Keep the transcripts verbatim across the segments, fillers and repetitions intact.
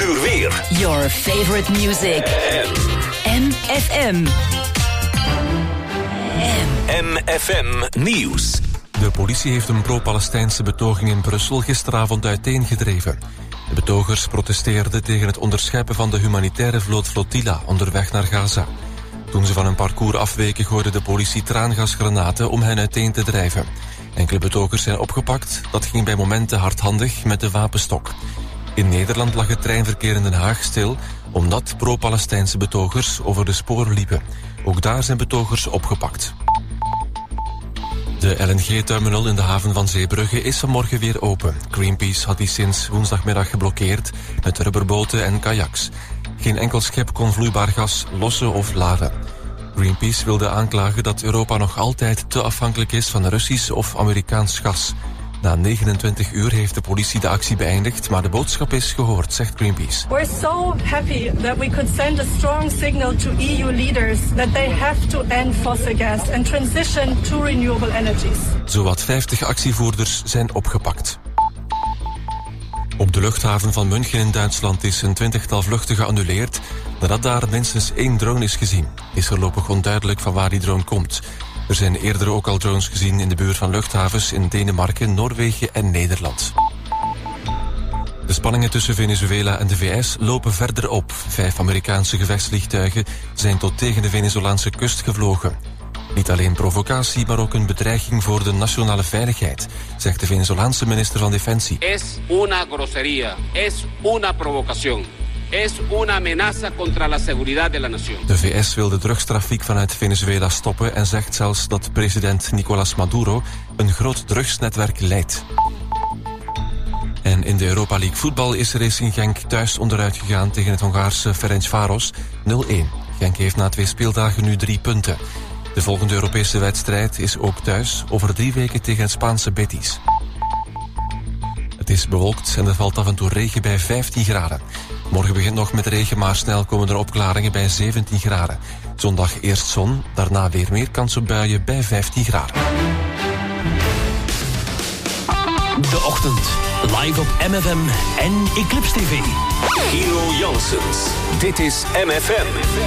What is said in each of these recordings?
uur weer. Your favorite music. M F M. M F M Nieuws. De politie heeft een pro-Palestijnse betoging in Brussel gisteravond uiteengedreven. De betogers protesteerden tegen het onderscheppen van de humanitaire vloot Flotilla onderweg naar Gaza. Toen ze van een parcours afweken gooide de politie traangasgranaten om hen uiteen te drijven. Enkele betogers zijn opgepakt, dat ging bij momenten hardhandig met de wapenstok. In Nederland lag het treinverkeer in Den Haag stil omdat pro-Palestijnse betogers over de sporen liepen. Ook daar zijn betogers opgepakt. De L N G-terminal in de haven van Zeebrugge is vanmorgen weer open. Greenpeace had die sinds woensdagmiddag geblokkeerd met rubberboten en kajaks. Geen enkel schip kon vloeibaar gas lossen of laden. Greenpeace wilde aanklagen dat Europa nog altijd te afhankelijk is van Russisch of Amerikaans gas. Na negenentwintig uur heeft de politie de actie beëindigd, maar de boodschap is gehoord, zegt Greenpeace. We're so happy that we could send a strong signal to E U leaders that they have to end fossil gas and transition to renewable energies. Zowat vijftig actievoerders zijn opgepakt. Op de luchthaven van München in Duitsland is een twintigtal vluchten geannuleerd nadat daar minstens één drone is gezien. Is voorlopig onduidelijk van waar die drone komt. Er zijn eerder ook al drones gezien in de buurt van luchthavens in Denemarken, Noorwegen en Nederland. De spanningen tussen Venezuela en de V S lopen verder op. Vijf Amerikaanse gevechtsvliegtuigen zijn tot tegen de Venezolaanse kust gevlogen. Niet alleen provocatie, maar ook een bedreiging voor de nationale veiligheid, zegt de Venezolaanse minister van Defensie. Es una grosería, es una provocación. Es una amenaza contra la seguridad de la nación. De V S wil de drugstrafiek vanuit Venezuela stoppen en zegt zelfs dat president Nicolás Maduro een groot drugsnetwerk leidt. En in de Europa League voetbal is Racing Genk thuis onderuit gegaan tegen het Hongaarse Ferencváros nul-een. Genk heeft na twee speeldagen nu drie punten. De volgende Europese wedstrijd is ook thuis over drie weken tegen het Spaanse Betis. Het is bewolkt en er valt af en toe regen bij vijftien graden. Morgen begint nog met regen, maar snel komen er opklaringen bij zeventien graden. Zondag eerst zon, daarna weer meer kans op buien bij vijftien graden. De ochtend, live op M F M en Eclipse T V. Gino Janssens, dit is M F M.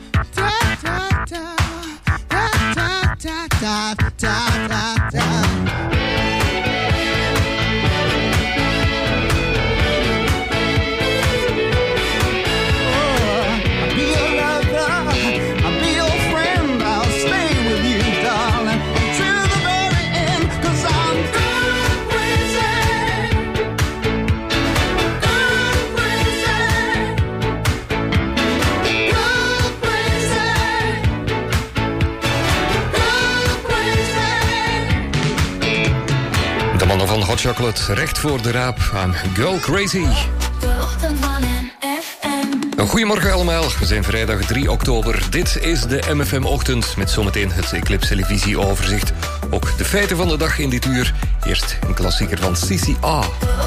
Da, da, da, da. Hot Chocolate, recht voor de raap aan Girl Crazy. Goedemorgen allemaal, we zijn vrijdag drie oktober. Dit is de M F M-ochtend met zometeen het Eclipse televisieoverzicht. Ook de feiten van de dag in dit uur. Eerst een klassieker van C C A.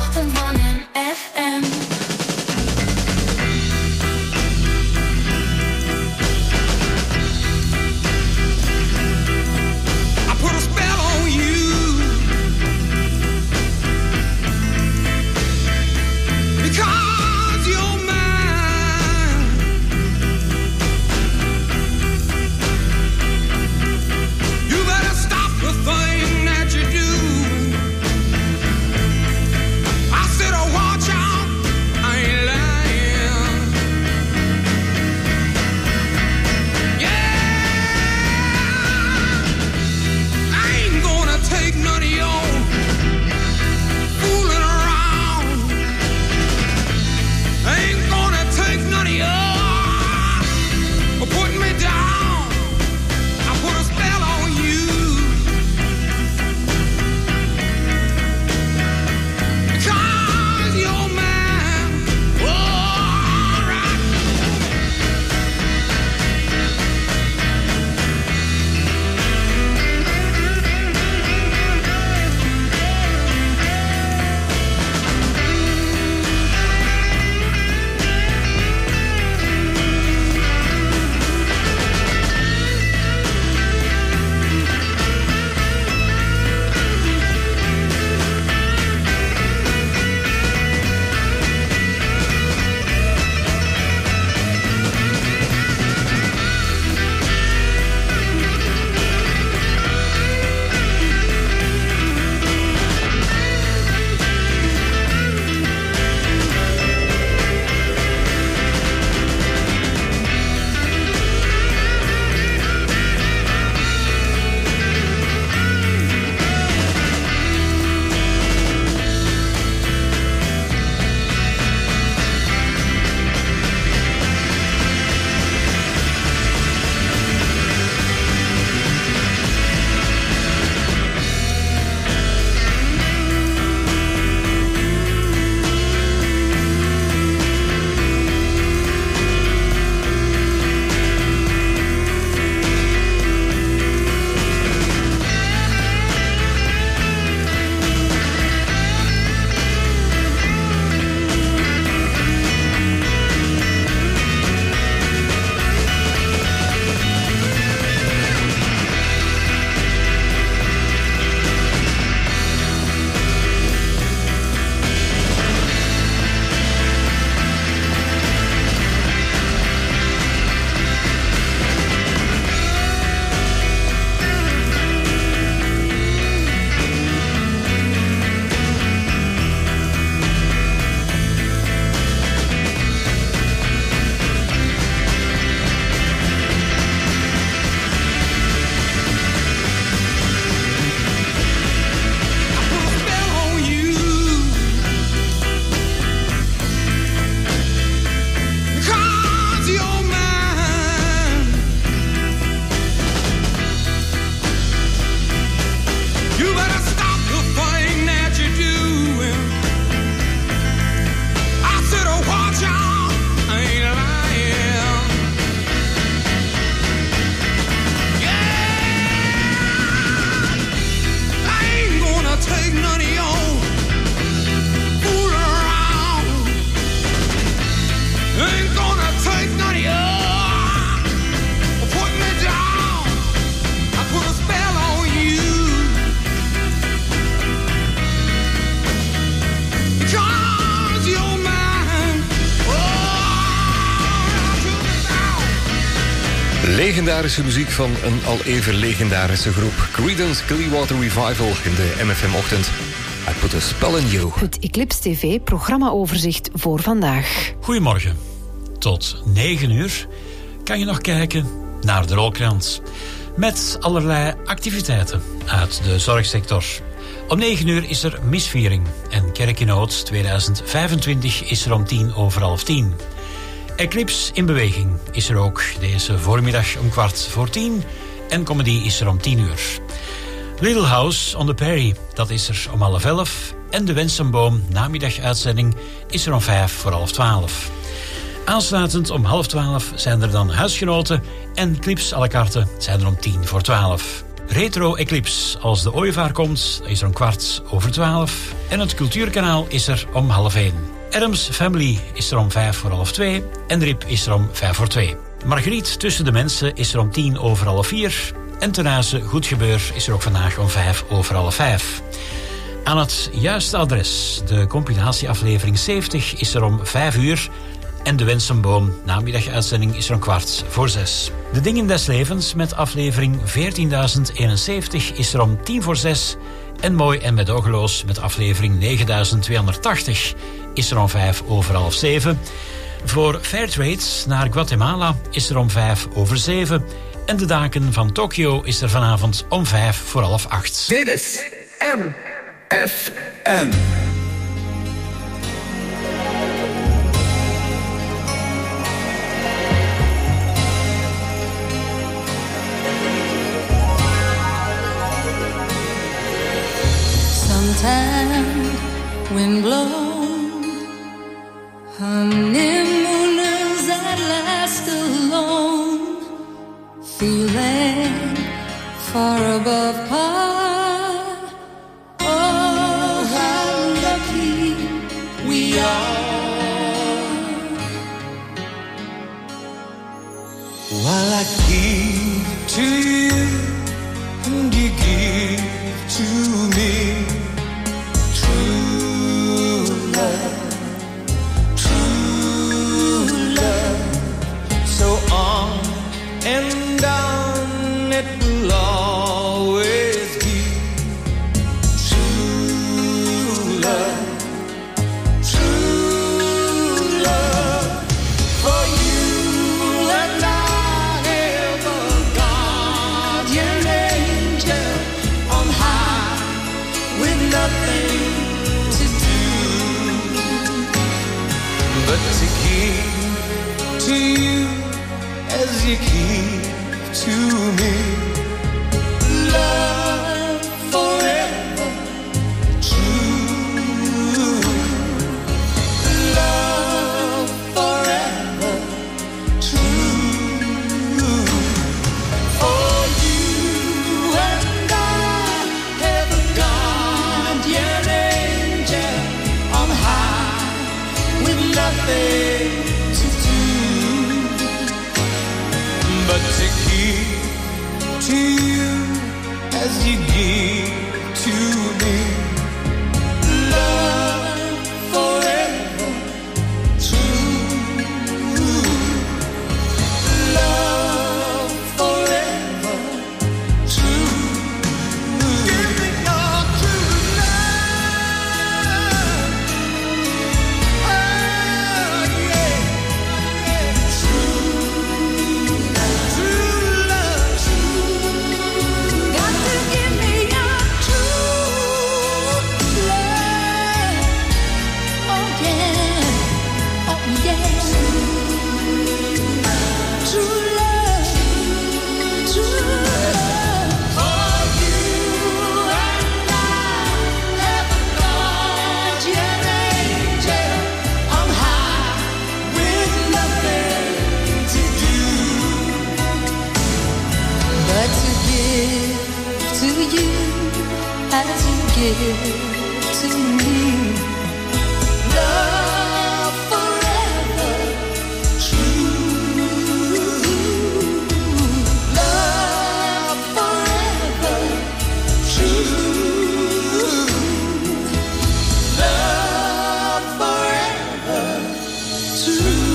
Legendarische muziek van een al even legendarische groep. Creedence Clearwater Revival in de M F M-ochtend. I put a spell on you. Het Eclipse T V-programma-overzicht voor vandaag. Goedemorgen. Tot negen uur kan je nog kijken naar de Rolkrant. Met allerlei activiteiten uit de zorgsector. Om negen uur is er misviering. En Kerk in Oud tweeduizend vijfentwintig is er om tien over half tien. Eclipse in beweging is er ook deze voormiddag om kwart voor tien. En comedy is er om tien uur. Little House on the Prairie, dat is er om half elf. En de Wensenboom namiddaguitzending is er om vijf voor half twaalf. Aansluitend om half twaalf zijn er dan Huisgenoten en Eclipse à la carte zijn er om tien voor twaalf. Retro Eclipse, als de ooievaar komt, is er om kwart over twaalf. En het Cultuurkanaal is er om half één. Adams Family is er om vijf voor half twee. En Rip is er om vijf voor twee. Margriet Tussen de Mensen is er om tien over half vier. En ten huize Goed Gebeur is er ook vandaag om vijf over half vijf. Aan het juiste adres, de compilatieaflevering zeventig, is er om vijf uur. En de Wensenboom namiddaguitzending is er om kwart voor zes. De Dingen des Levens met aflevering veertienduizend eenenzeventig is er om tien voor zes. En Mooi en Medogeloos met aflevering negenduizend tweehonderdtachtig is er om vijf over half zeven. Voor Fairtrade naar Guatemala is er om vijf over zeven. En de Daken van Tokio is er vanavond om vijf voor half acht. Dit is M F M. Sometimes wind blown, honeymooners at last alone, feeling far above par. Oh, how lucky we are. While I give to you and you give to me. And down it will always be true love, true love. For you and I have a guardian angel on high with nothing to do but to give to you as you keep to me. Love forever true. Love forever true. For you and I have a guardian angel on high with nothing to do but to give to you as you give to me. Love forever true. Love forever true. Give me your true love. Oh yeah, yeah. True. True love, true. Got to give me your true love. Oh yeah, oh yeah. True love, true love. For you and I have a guardian angel on high with nothing to do but to give to you as you give to me. love forever true. Love forever true. Love forever true.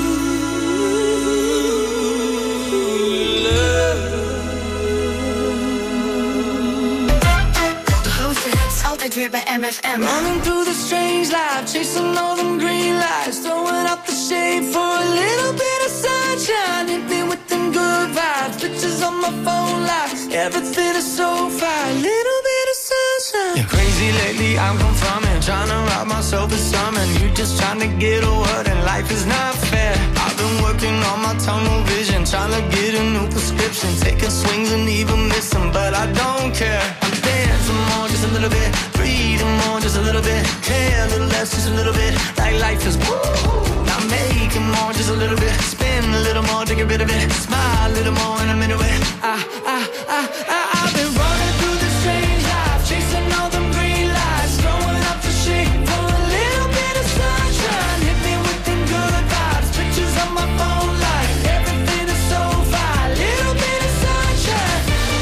Altijd weer bij M F M. Running through the strange life, chasing all them green lights, throwing up the shade for a little bit of sunshine. Hit me with them good vibes, pictures on my phone lights, everything is so fine. Little bit of sunshine. You're crazy lately, I'm confirming, trying to rob myself of something. You just trying to get a word and life is not fair. I've been working on my tunnel vision, trying to get a new prescription, taking swings and even missing, but I don't care. I'm dancing more, just a little bit, breathing more. more, just a little bit. Care a little less, just a little bit. Like life is woo. Now make it more, just a little bit. Spin a little more, take a bit of it. Smile a little more and I'm into it. I, I, I, I, I've been running through this strange life, chasing all them green lights, throwing up the shade for a little bit of sunshine. Hit me with them good vibes, pictures on my phone like everything is so fine. Little bit of sunshine.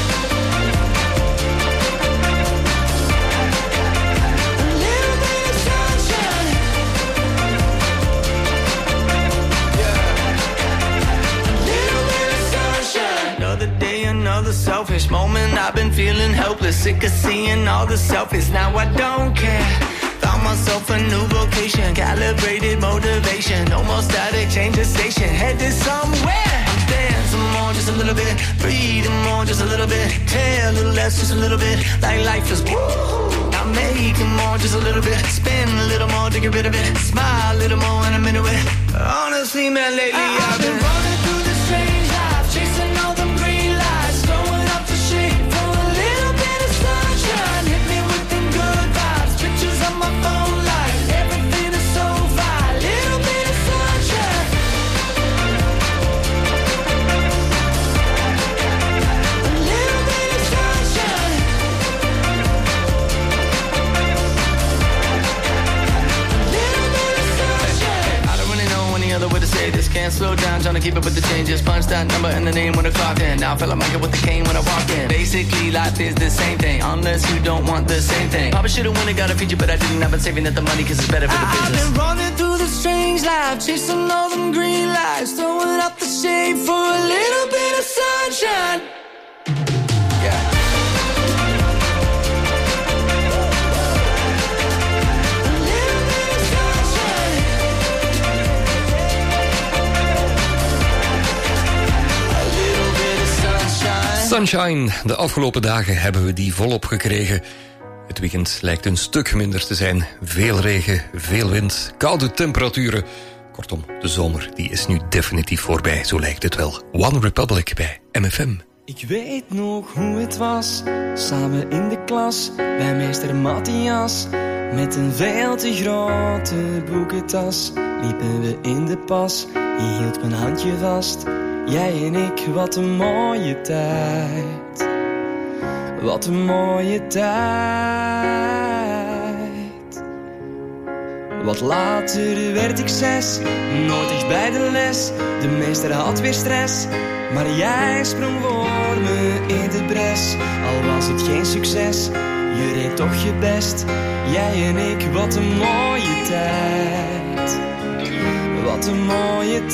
A little bit of sunshine. Another day, another selfish moment. I've been feeling helpless, sick of seeing all the selfies. Now I don't care. Found myself a new vocation, calibrated motivation. No more static, change the station, headed somewhere. I'm dancing more, just a little bit. Breathing more, just a little bit. Care a little less, just a little bit. Like life is woo. I'm making more, just a little bit. Spin a little more to get rid of it. Smile a little more and I'm into it. Honestly, man, lately I, I've been running through this strange life, chasing all them green lights, throwing up the shade for a little bit of sunshine. Hit me with them good vibes, pictures on my phone like everything is so fine. Little bit of sunshine. A little bit of sunshine. A little bit of sunshine. I don't really know any other way to say this. Can't slow down, trying to keep up with the changes. Punch that number and the name when I clock in. Now I feel like Michael with the cane when I walk in. Basically, life is the same thing, unless you don't want the same thing. Probably should've won it, got a feature, but I didn't. I've been saving up the money cause it's better for the business. I've been running through the strange life, chasing all them green lights, throwing up the shade for a little bit of sunshine. Yeah. Sunshine, de afgelopen dagen hebben we die volop gekregen. Het weekend lijkt een stuk minder te zijn. Veel regen, veel wind, koude temperaturen. Kortom, de zomer die is nu definitief voorbij, zo lijkt het wel. One Republic bij M F M. Ik weet nog hoe het was, samen in de klas, bij meester Matthias. Met een veel te grote boekentas liepen we in de pas. Je hield mijn handje vast, jij en ik, wat een mooie tijd. Wat een mooie tijd. Wat later werd ik zes, nooit echt bij de les. De meester had weer stress, maar jij sprong voor me in de bres. Al was het geen succes, je deed toch je best. Jij en ik, wat een mooie tijd. Wat een mooie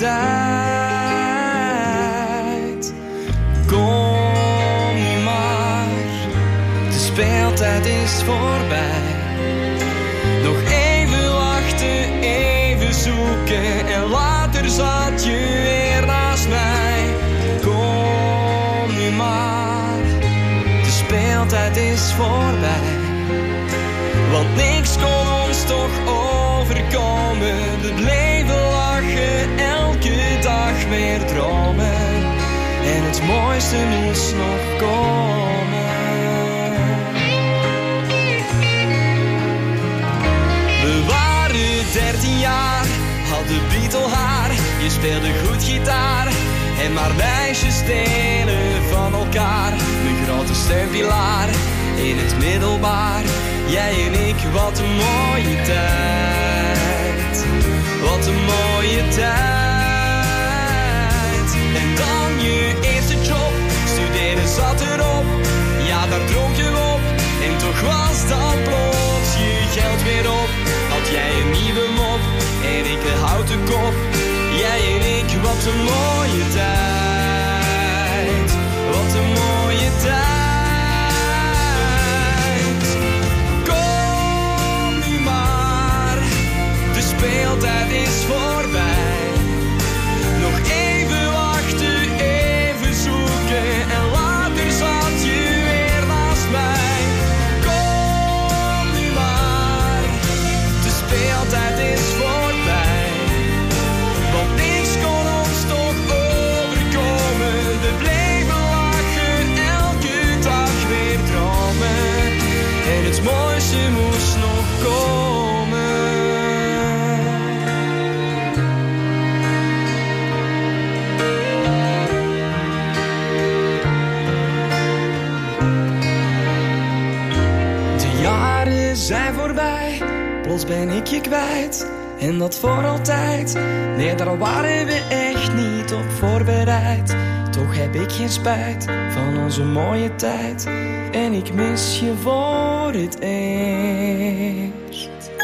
tijd. Kom nu maar, de speeltijd is voorbij. Nog even wachten, even zoeken en later zat je weer naast mij. Kom nu maar, de speeltijd is voorbij. Want niks kon ons toch overkomen. We bleven lachen, elke dag weer dromen. En het mooiste moest nog komen. We waren dertien jaar, hadden bietelhaar. Je speelde goed gitaar en maar meisjes stelen van elkaar. Mijn grote steunpilaar in het middelbaar. Jij en ik, wat een mooie tijd. Wat een mooie tijd. En dan je eerste job, studeren zat erop. Ja, daar dronk je op. En toch was dan plots je geld weer op. Had jij een nieuwe mop en ik een houten kop. Jij en ik, wat een mooie tijd. Wat een mooie tijd. De speeltijd is voorbij. Nog even wachten, even zoeken en later zat je weer naast mij. Kom nu maar, de speeltijd is voorbij. Want niks kon ons toch overkomen. We bleven lachen elke plots ben ik je kwijt. En dat voor altijd. Nee, daar waren we echt niet op voorbereid. Toch heb ik geen spijt van onze mooie tijd. En ik mis je voor het eerst.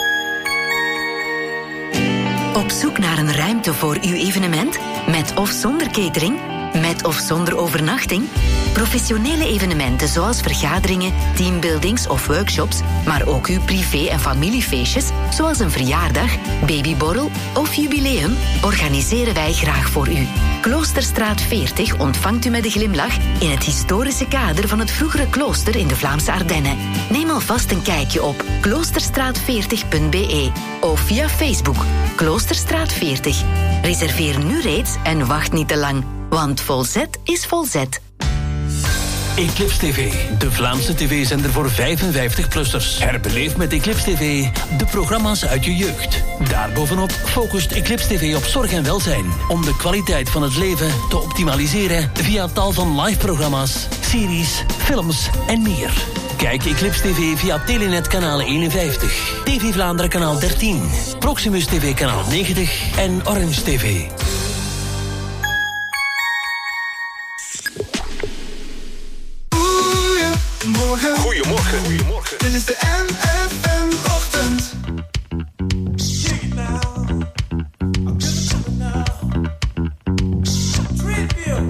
Op zoek naar een ruimte voor uw evenement? Met of zonder catering? Met of zonder overnachting? Professionele evenementen zoals vergaderingen, teambuildings of workshops, maar ook uw privé- en familiefeestjes, zoals een verjaardag, babyborrel of jubileum, organiseren wij graag voor u. Kloosterstraat veertig ontvangt u met een glimlach in het historische kader van het vroegere klooster in de Vlaamse Ardennen. Neem alvast een kijkje op kloosterstraat veertig punt b e of via Facebook Kloosterstraat veertig. Reserveer nu reeds en wacht niet te lang, want volzet is volzet. Eclipse T V, de Vlaamse tv-zender voor vijfenvijftig-plussers. Herbeleef met Eclipse T V de programma's uit je jeugd. Daarbovenop focust Eclipse T V op zorg en welzijn, om de kwaliteit van het leven te optimaliseren via tal van live-programma's, series, films en meer. Kijk Eclipse T V via Telenet kanaal eenenvijftig, T V Vlaanderen kanaal dertien, Proximus T V kanaal negentig en Orange T V. Goedemorgen. Goedemorgen. Goedemorgen. Dit is de M F M-ochtend. Shake it now. I'm just coming now. Tribute.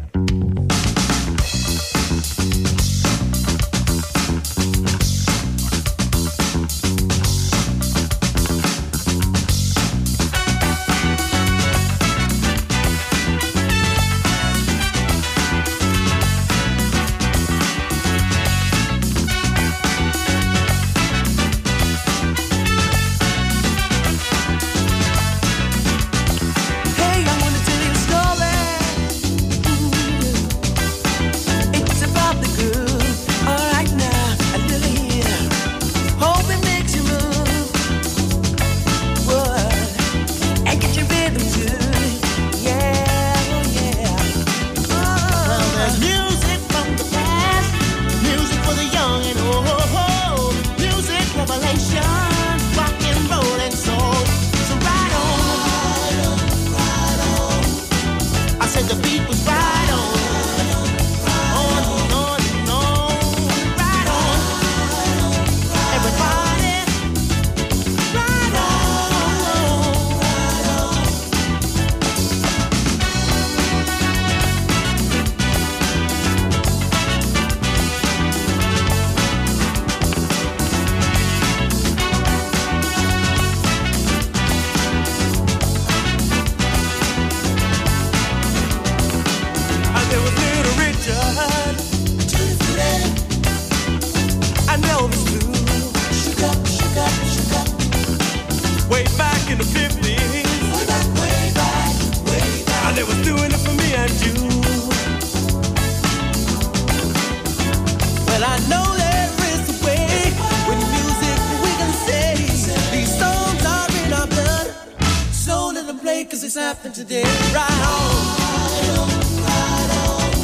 Today, right on, right on, right on.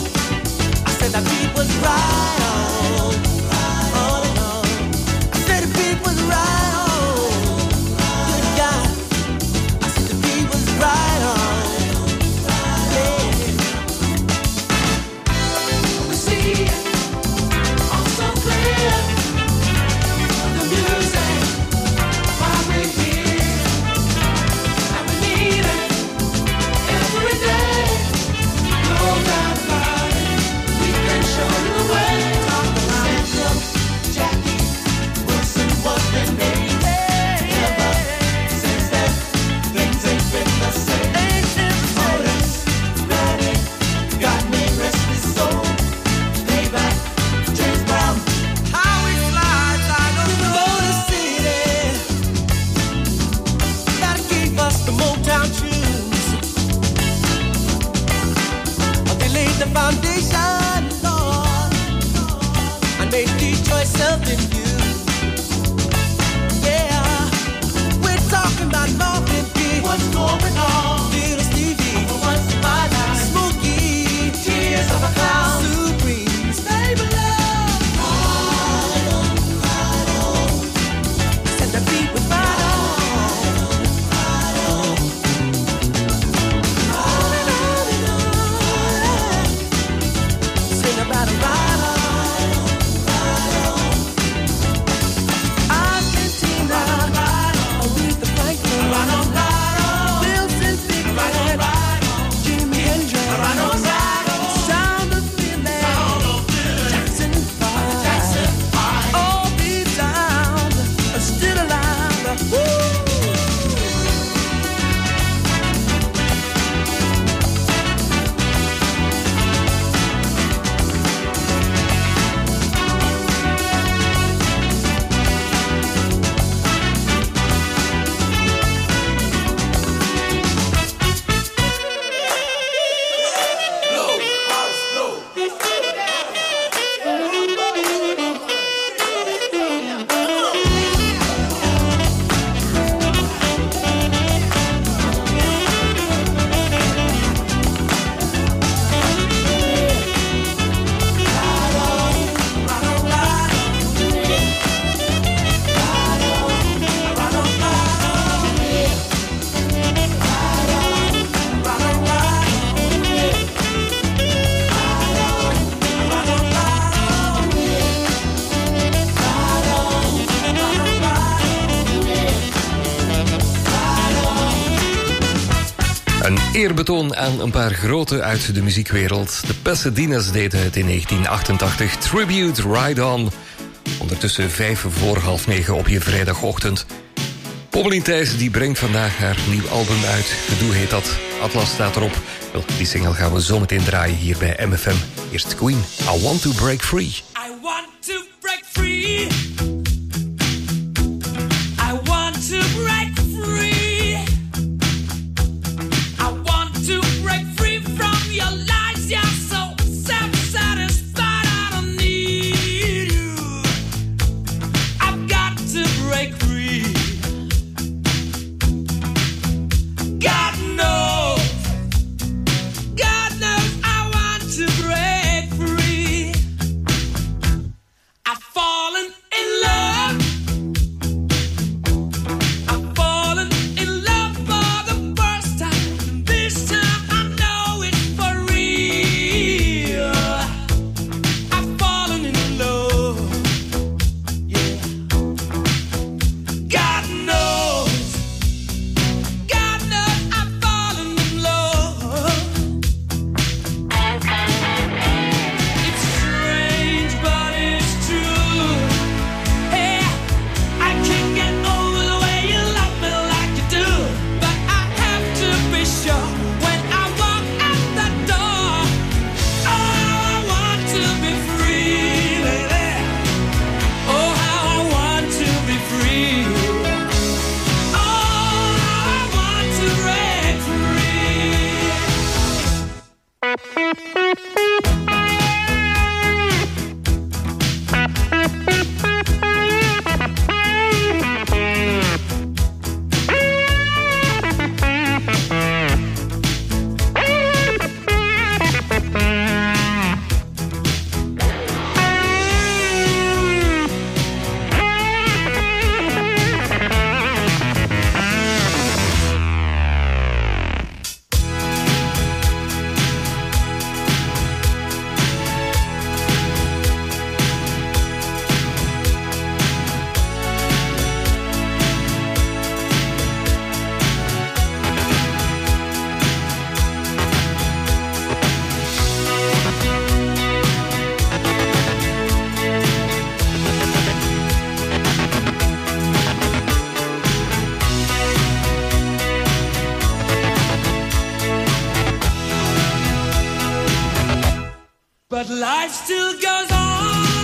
I said that beat was right on, on and on. I said the beat was right on, good God. I said the beat was right on, yeah. We see it all so clear, the music, why we're here, and we need it. Every day, no doubt about it. We can show you the way. Talk about Een eerbetoon aan een paar grote uit de muziekwereld. De Pasadena's deden het in negentien achtentachtig. Tribute Ride On. Ondertussen vijf voor half negen op je vrijdagochtend. Pommelien Thijs die brengt vandaag haar nieuw album uit. Gedoe heet dat. Atlas staat erop. Wel, die single gaan we zo meteen draaien hier bij M F M. Eerst Queen. I Want to Break Free. I want to break free. I want to break free. I want to break free from your lies. You're so self-satisfied. I don't need you. I've got to break free. God knows. God knows I want to break free. I've fallen in love. I've fallen in love for the first time. This time I know it's for real. I've fallen in love. Yeah. God knows. God knows I've fallen in love. It's strange, but it's true. Hey, I can't get over the way you love me like you do. But I have to be sure when I walk out the door. Oh, I want to be free, baby. Oh, how I want to be free. Oh, I want to break free. But life still goes on.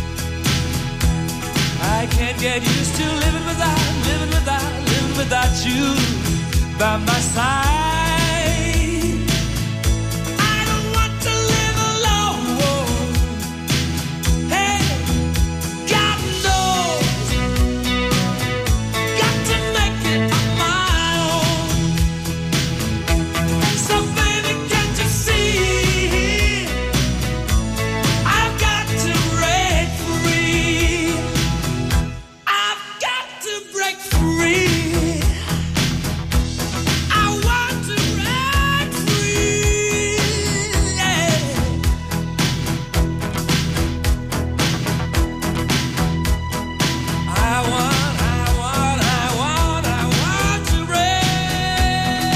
I can't get used to living without, living without, living without you by my side. I don't want to live alone. Hey, God knows. Got to make it on my own. So baby, can't you see? I've got to break free. I've got to break free. I want to break free. Yeah. I want, I want, I want, I want to break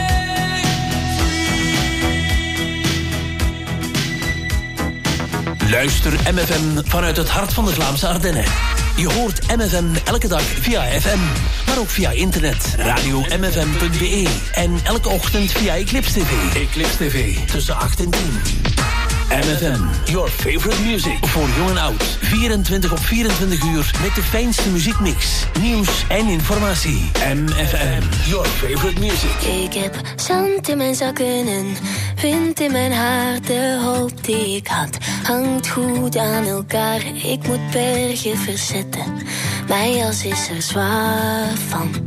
free. Luister M F M vanuit het hart van de Vlaamse Ardennen. Je hoort M F M elke dag via F M, maar ook via internet, radio m f m punt b e en elke ochtend via Eclipse T V. Eclipse T V, tussen acht en tien. M F M, your favorite music. Voor jong en oud, vierentwintig op vierentwintig uur met de fijnste muziekmix, nieuws en informatie. M F M, your favorite music. Ik heb zand in mijn zakken en wind in mijn haar. De hoop die ik had hangt goed aan elkaar. Ik moet bergen verzetten, mijn jas is er zwaar van.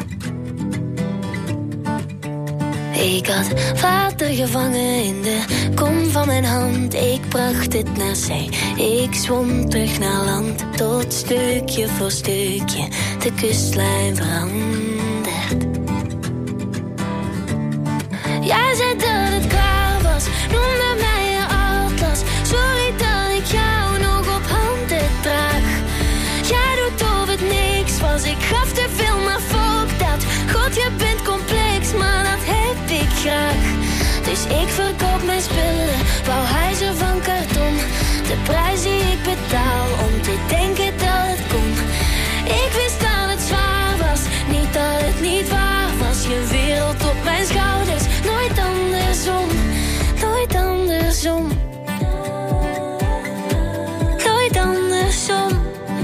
Ik had water gevangen in de kom van mijn hand. Ik bracht het naar zee, ik zwom terug naar land. Tot stukje voor stukje de kustlijn verandert. Jij zei dat het klaar was, noemde mij je atlas. Sorry dat ik jou nog op handen draag. Jij doet of het niks was, ik gaf te veel maar fuck dat. God, je bent complex, maar dat heb ik Dus ik verkoop mijn spullen, wou huizen van karton. De prijs die ik betaal om te denken dat het kon. Ik wist dat het zwaar was, niet dat het niet waar was. Je wereld op mijn schouders, nooit andersom, nooit andersom. Nooit andersom.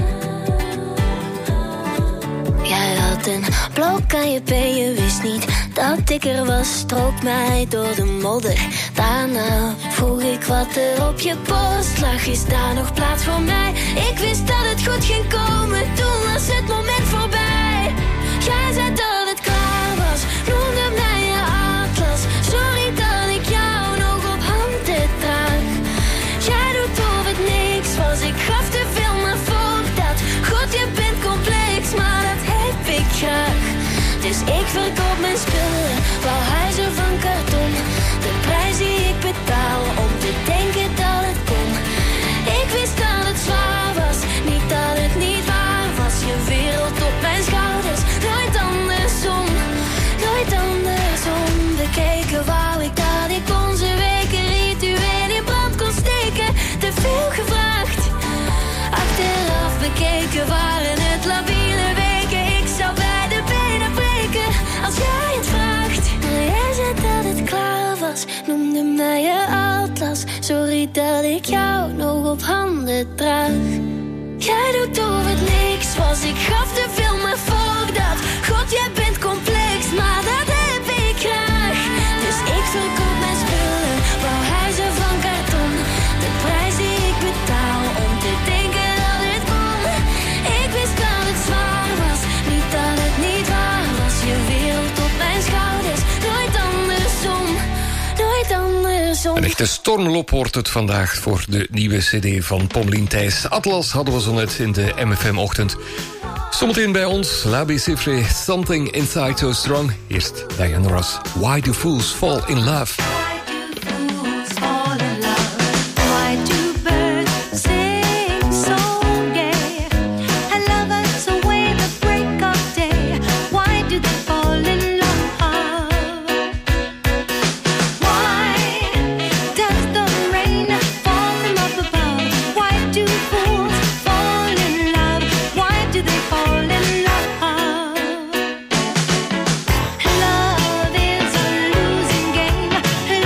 Jij had een blok aan je been, je wist niet dat ik er was. Strook mij door de modder. Daarna vroeg ik wat er op je borst lag. Is daar nog plaats voor mij? Ik wist dat het goed ging komen, toen was het moment voorbij. Jij zei dat het klaar was, noemde mij je atlas. Sorry dat ik jou nog op handen draag. Jij doet of het niks was, ik gaf te veel, maar volg dat. God, je bent complex, maar dat heb ik graag. Dus ik verkoop mijn spullen, wou huizen van karton. De prijs die ik betaal om te denken dat het kon. Ik wist dat het zwaar was, niet dat het niet waar was. Je wereld op mijn schouders, nooit andersom, nooit andersom. Bekeken wou ik dat ik onze weken ritueel in brand kon steken. Te veel gevraagd, achteraf bekeken waren het labiele weken. Ik zou bij de benen breken als jij het vraagt. Maar jij zei dat het klaar was, noemde mij je atlas. Sorry dat ik jou nog op handen draag. Jij doet of het niks was, ik gaf te veel, maar volg dat. God, jij bent complex, maar dat heb ik graag. Dus ik verkoop mijn spullen, wou huizen van karton. De prijs die ik betaal om te denken dat het kon. Ik wist dat het zwaar was, niet dat het niet waar was. Je wereld op mijn schouders, nooit andersom, nooit andersom. Een echte stormlop wordt het vandaag voor de nieuwe cd van Pommelien Thijs. Atlas hadden we zo net in de M F M-ochtend. Zometeen bij ons, Labi Siffre, Something Inside So Strong. Eerst Diana Ross, Why Do Fools Fall In Love. Love is a losing game.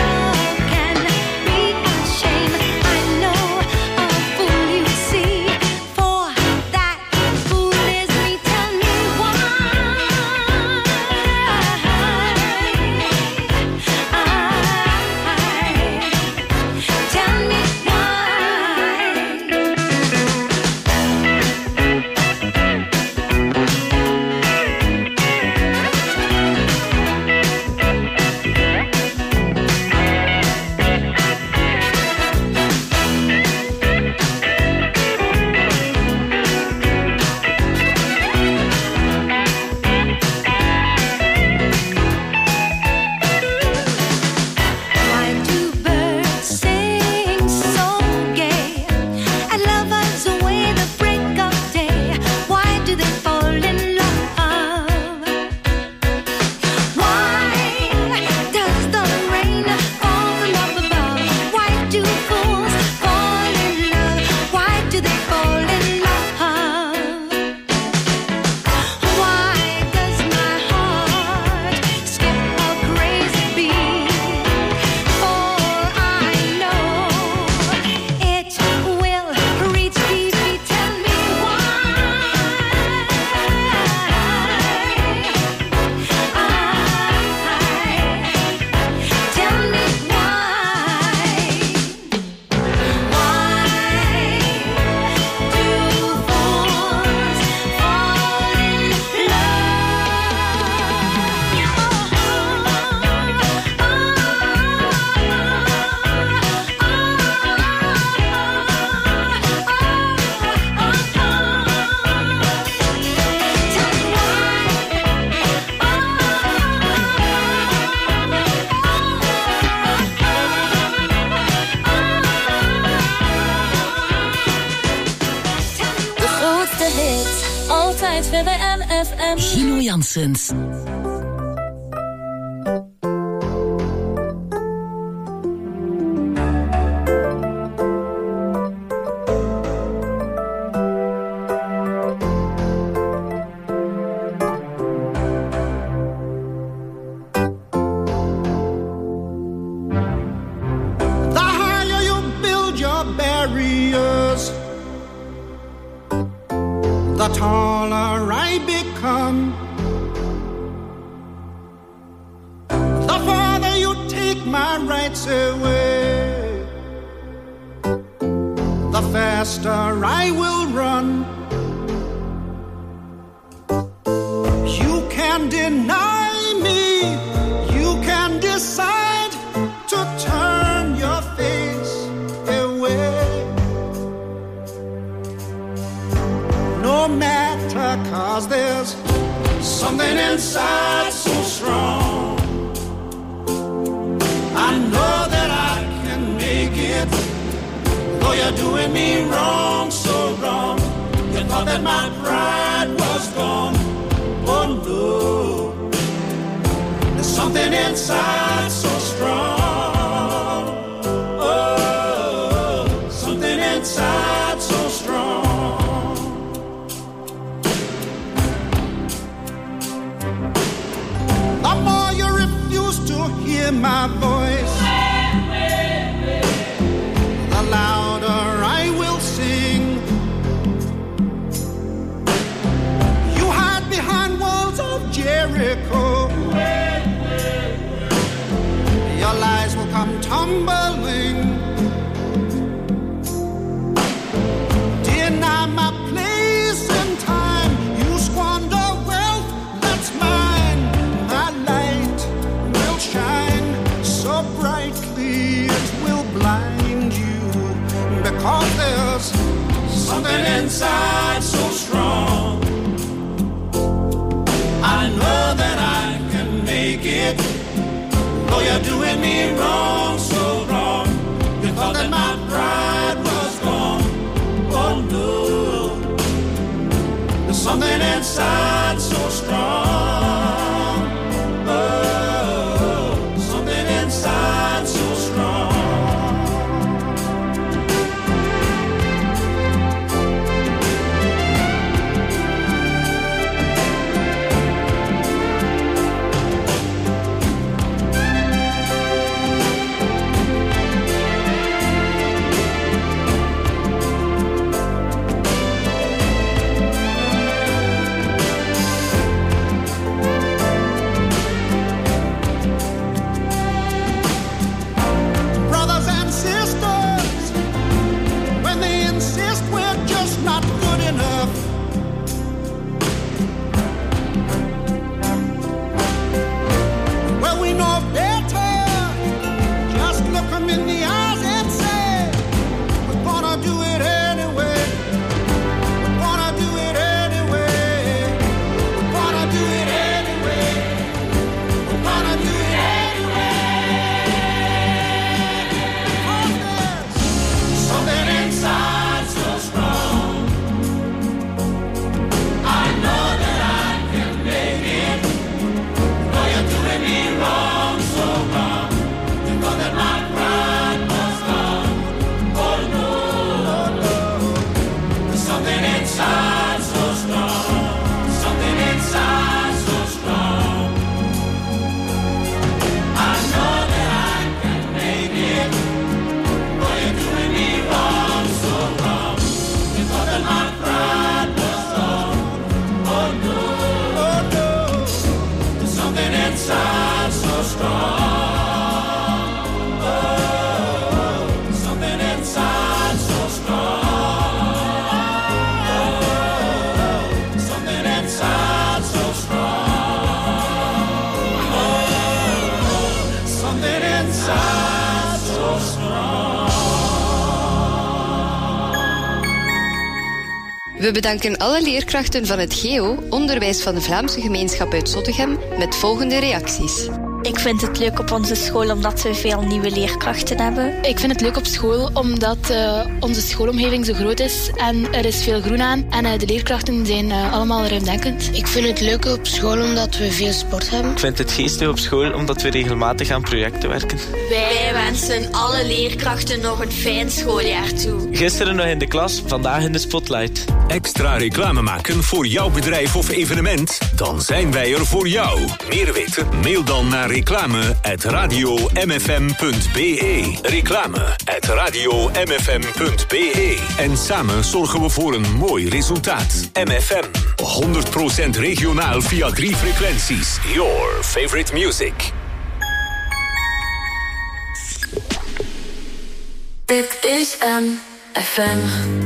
tijd bij de M F M. Gino Janssens. miles away, the faster I will run. You can deny me, you can decide to turn your face away. No matter, 'cause there's something inside so strong. I know that I can make it, though you're doing me wrong, so wrong. You thought that my pride was gone. Oh no, there's something inside so strong. Oh, something inside so strong. The more you refuse to hear my voice, the louder I will sing. You hide behind walls of Jericho, your lies will come tumbling. Deny my place in time, you squander wealth that's mine. My light will shine so brightly it will blind you, because there's something inside so strong. I know that I can make it, though you're doing me wrong, so wrong. You thought that my pride was gone. Oh no, there's something inside so strong. Oh, something inside so strong. Brothers and sisters, when they insist we're just not good enough, well, we know better. Just look them in the eyes and say, we're gonna do it anyway. We're gonna do it anyway. We're gonna do it anyway. We're gonna do it anyway. Something inside so strong. I know that I can make it, though you're doing me wrong, so wrong. You thought that my pride was gone. Oh no, oh no. There's something inside so strong. Something inside so strong. I know that I can make it, though you're doing me wrong, so wrong. You thought that my pride was gone. Oh no, oh no. There's something inside so strong. Oh, something inside so strong. Oh, something inside so strong. Oh, something inside so strong. We bedanken alle leerkrachten van het G O, onderwijs van de Vlaamse gemeenschap uit Zottegem, met volgende reacties. Ik vind het leuk op onze school omdat we veel nieuwe leerkrachten hebben. Ik vind het leuk op school omdat uh, onze schoolomgeving zo groot is en er is veel groen aan. En uh, de leerkrachten zijn uh, allemaal ruimdenkend. Ik vind het leuk op school omdat we veel sport hebben. Ik vind het geestig op school omdat we regelmatig aan projecten werken. Wij wensen alle leerkrachten nog een fijn schooljaar toe. Gisteren nog in de klas, vandaag in de spotlight. Extra reclame maken voor jouw bedrijf of evenement? Dan zijn wij er voor jou. Meer weten? Mail dan naar reclame at radio m f m punt b e. Reclame at radio m f m punt b e. En samen zorgen we voor een mooi resultaat. M F M, honderd procent regionaal via drie frequenties. Your favorite music. Dit is M F M.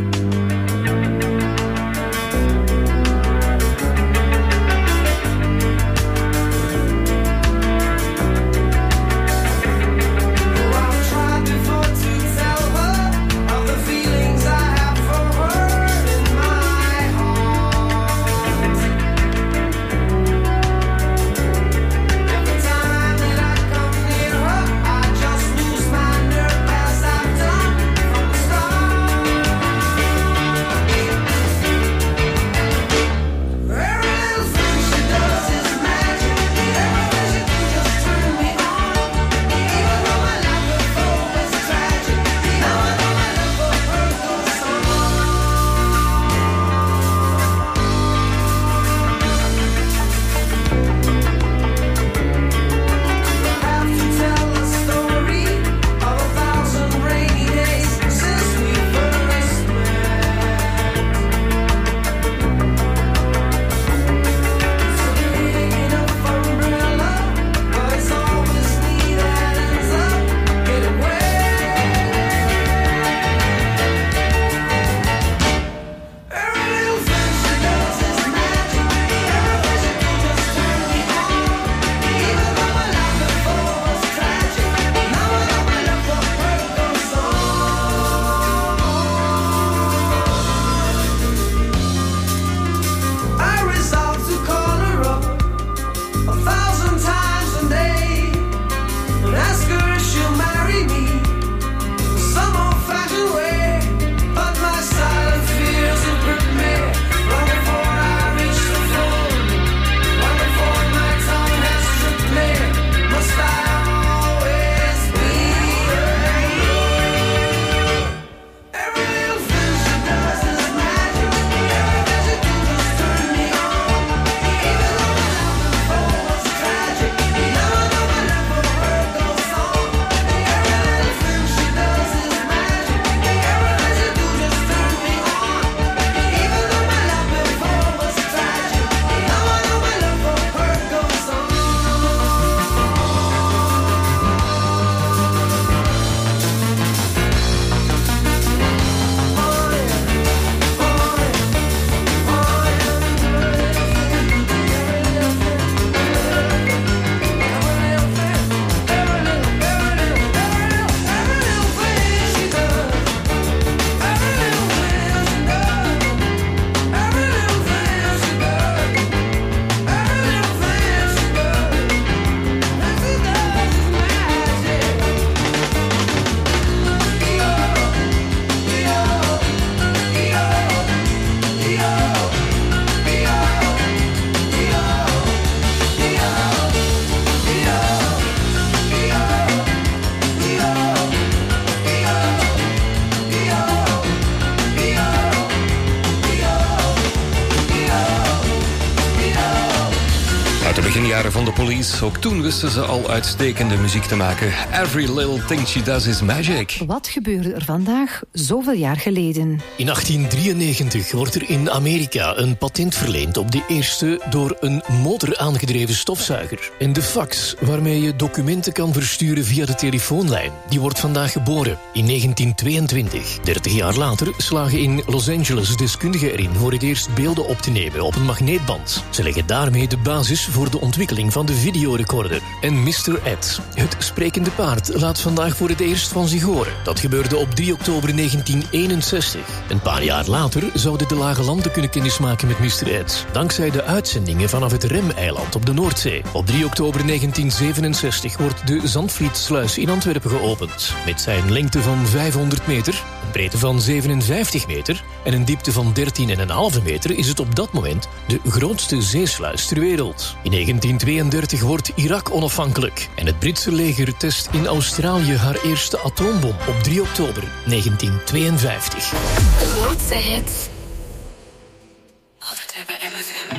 Beginjaren van de Police. Ook toen wisten ze al uitstekende muziek te maken. Every little thing she does is magic. Wat gebeurde er vandaag zoveel jaar geleden? In achttien drieënnegentig wordt er in Amerika een patent verleend op de eerste door een motor aangedreven stofzuiger. En de fax, waarmee je documenten kan versturen via de telefoonlijn, die wordt vandaag geboren. In negentien tweeëntwintig, dertig jaar later, slagen in Los Angeles deskundigen erin voor het eerst beelden op te nemen op een magneetband. Ze leggen daarmee de basis voor de ontwikkeling van de videorecorder. En mister Ed, het sprekende paard, laat vandaag voor het eerst van zich horen. Dat gebeurde op drie oktober negentien eenenzestig. Een paar jaar later zouden de lage landen kunnen kennismaken met mister Ed, dankzij de uitzendingen vanaf het Remeiland op de Noordzee. Op drie oktober negentien zevenenzestig wordt de Zandvlietsluis in Antwerpen geopend. Met zijn lengte van vijfhonderd meter, een breedte van zevenenvijftig meter en een diepte van dertien komma vijf meter is het op dat moment de grootste zeesluis ter wereld. In negentien tweeëndertig wordt Irak onafhankelijk en het Britse leger test in Australië haar eerste atoombom op drie oktober negentien tweeënvijftig. De grootste hits. Altijd weer bij M F M.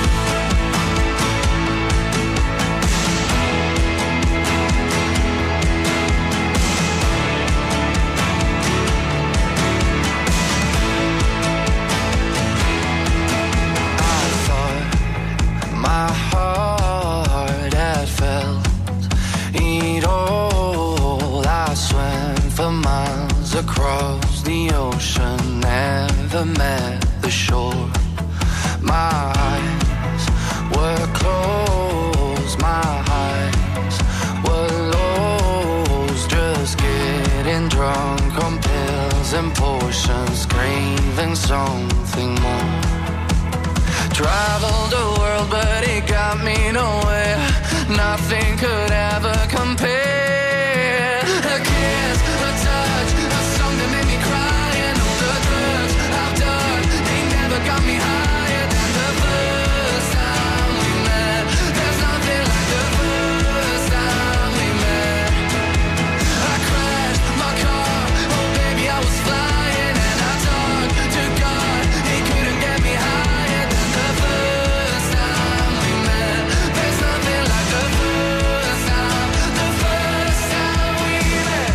My heart had felt it all. I swam for miles across the ocean, never met the shore. My eyes were closed, my eyes were lost, just getting drunk on pills and potions, craving something more. Traveled the world but it got me nowhere, nothing could ever compare. A kiss, a touch, a song that made me cry, and all the drugs I've done, they never got me higher than the first time we met. There's nothing like the first time we met. I crashed my car, oh baby I was flying, and I talked to God, he couldn't get me higher than the first time we met. There's nothing like the first time, the first time we met.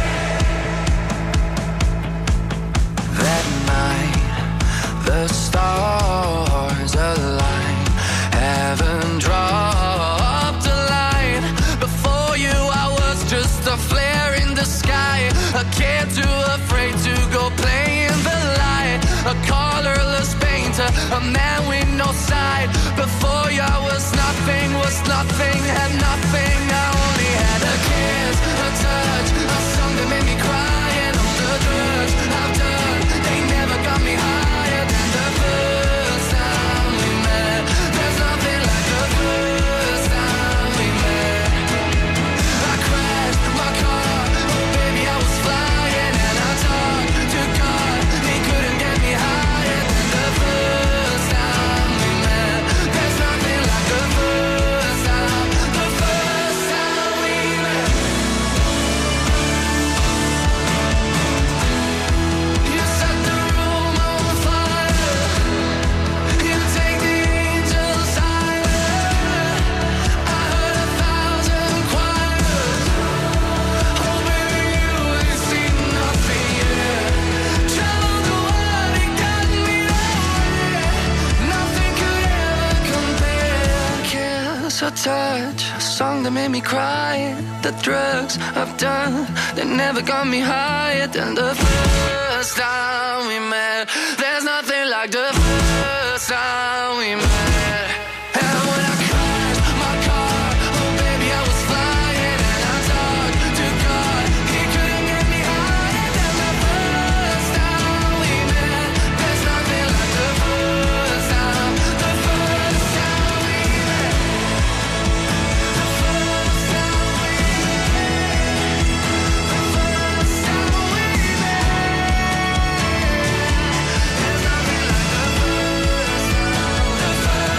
That night, the stars aligned, heaven dropped a line. Before you I was just a flare in the sky, a kid too afraid to go play in the light, a colorless painter, a man with no side. Before you I was nothing, was nothing, had nothing. I only had a kiss, a touch, a song that made me cry, and all the drugs I've done, they never got me higher than the first time we met. There's nothing like the first time we met. I crashed my car, oh baby I was flying, and I talked to God, he couldn't get me higher than the first time we met. There's nothing like the first time, the first time we met. You set the room on fire, you take the angels higher. I heard a thousand choirs, oh baby you ain't seen nothing yet. Traveled the world, it got me nowhere, nothing could ever compare. Kiss, a touch, a song that made me cry, the drugs I've done, they never got me higher than the first time we met. There's nothing like the first time we met. And when I crashed my car, oh baby I was flying, and I talked to God, he couldn't get me higher than the first time we met. There's nothing like the first time, the first time we met. The first time we met. The first time we met. There's nothing like the first time, the first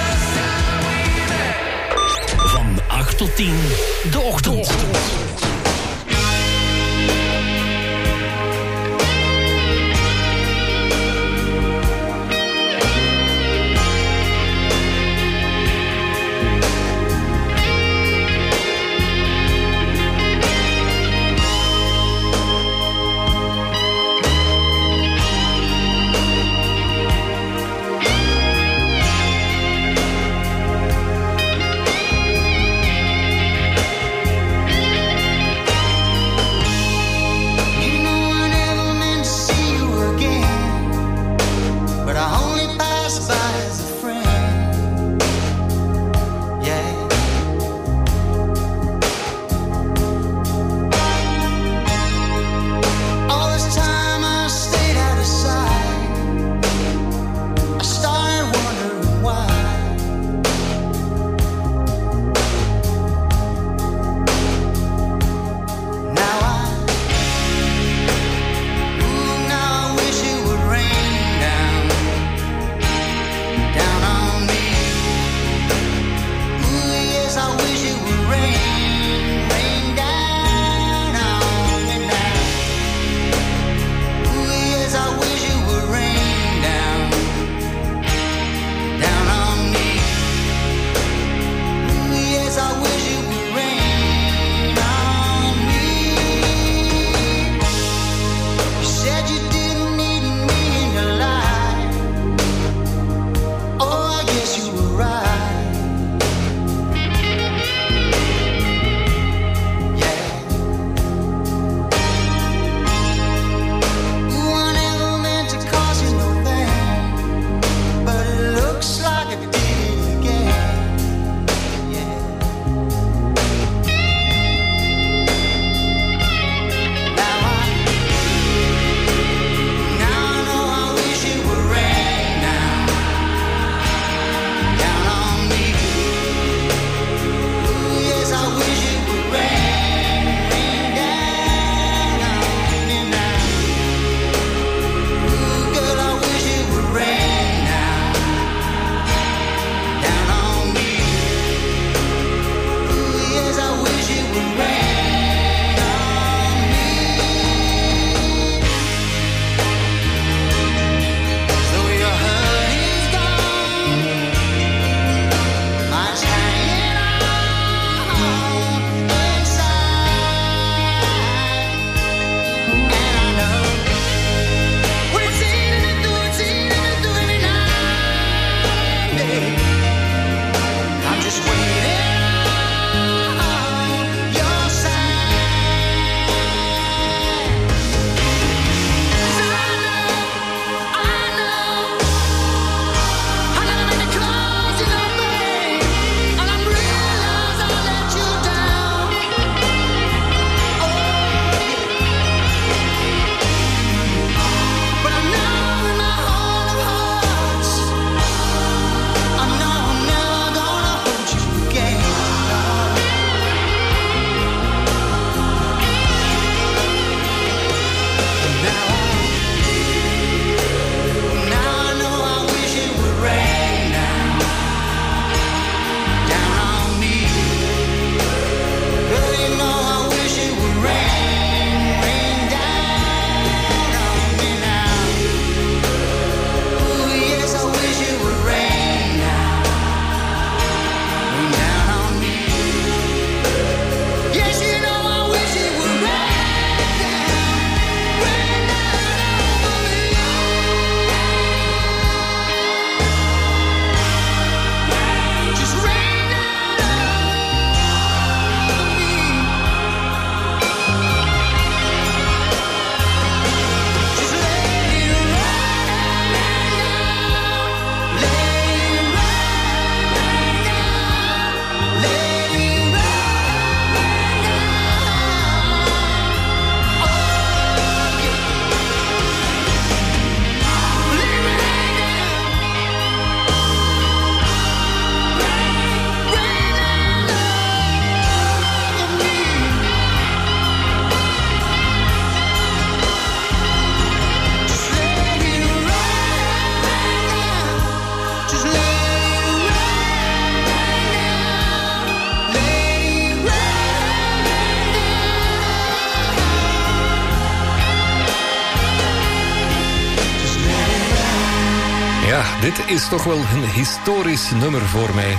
Dit is toch wel een historisch nummer voor mij.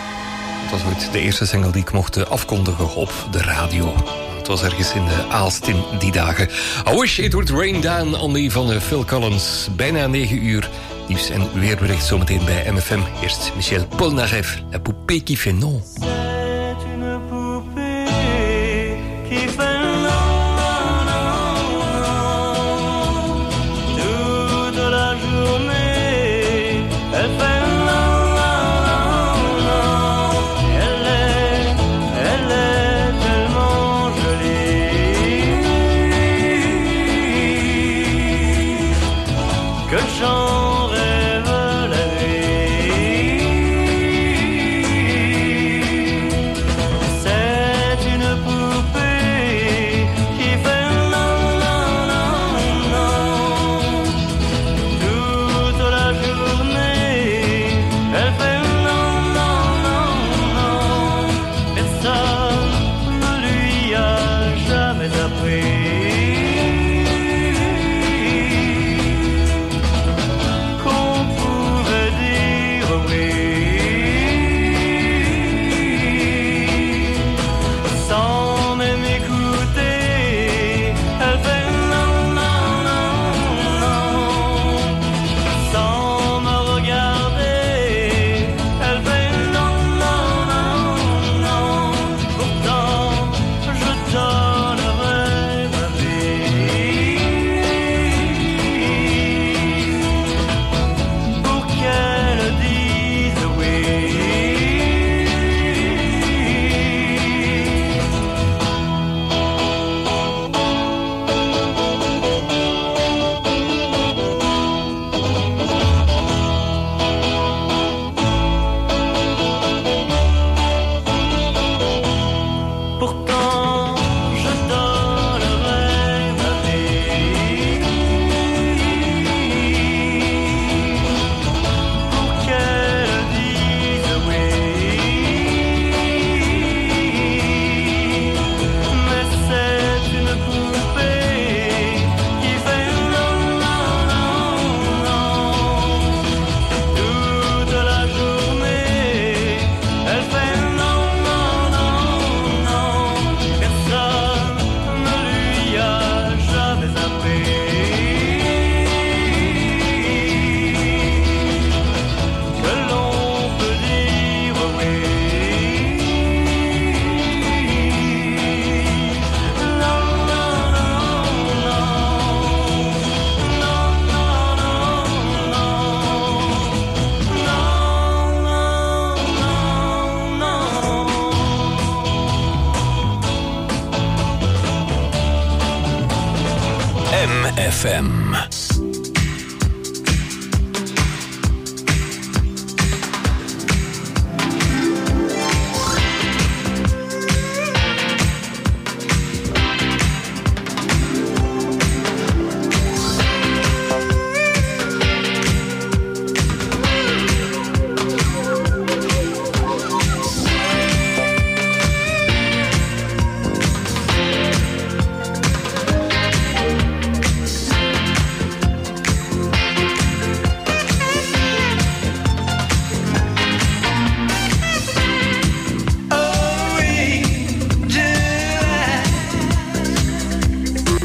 Het was ooit de eerste single die ik mocht afkondigen op de radio. Het was ergens in de Aalst in die dagen. I Wish It Would Rain Down on Me van Phil Collins. Bijna negen uur. Nieuws en weerbericht zometeen bij M F M. Eerst Michel Polnareff, La Poupée qui fait non. M F M.